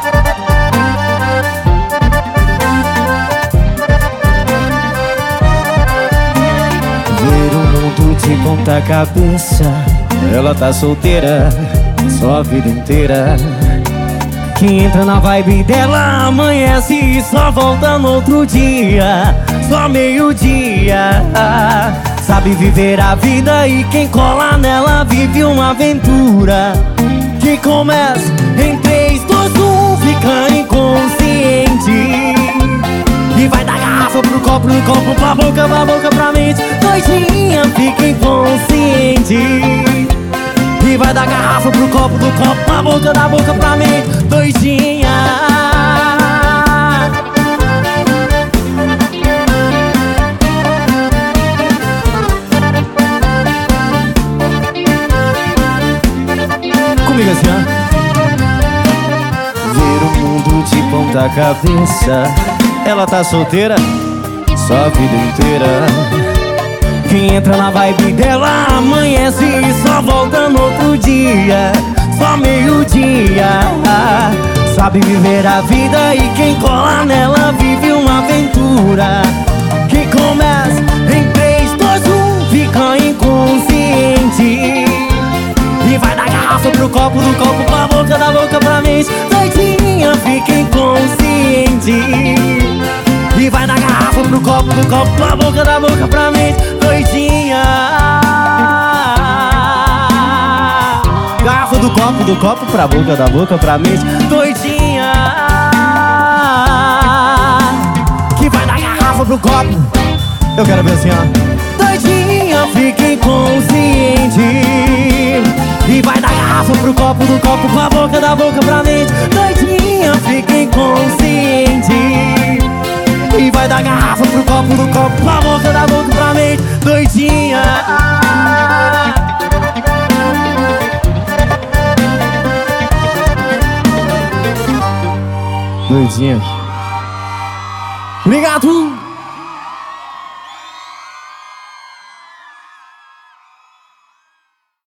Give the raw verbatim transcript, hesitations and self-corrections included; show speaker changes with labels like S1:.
S1: Ver o mundo de ponta cabeça. Ela tá solteira, só a vida inteira. Que entra na vibe dela, amanhece e só volta no outro dia. Só meio-dia. Sabe viver a vida e quem cola nela vive uma aventura que começa em três, dois, um, fica inconsciente. E vai da garrafa pro copo, do copo pra boca, pra boca pra mente. Doidinha, fica inconsciente. E vai da garrafa pro copo, do copo pra boca, da boca pra mente. Doidinha. Comigo assim, ó. Ver o mundo de ponta cabeça. Ela tá solteira, só a vida inteira. Quem entra na vibe dela amanhece e só volta no outro dia. Só meio-dia. Sabe viver a vida e quem cola nela vive uma aventura que começa em três, dois, um, fica inconsciente. E vai da garrafa pro copo, do copo pra boca, da boca pra mente. Doidinha, fica inconsciente. E vai da garrafa pro copo, do copo pra boca, da boca pra mente. Doidinha. Garrafa do copo, do copo pra boca, da boca pra mente. Doidinha. Que vai da garrafa pro copo. Eu quero ver assim, ó. Doidinha, fica inconsciente. E vai da garrafa pro copo, do copo pra boca, da boca pra mente. Doidinha, fica inconsciente. E vai da garrafa pro copo, do copo pra boca, da boca pra mente. Doidinha. Doidinha. Obrigado.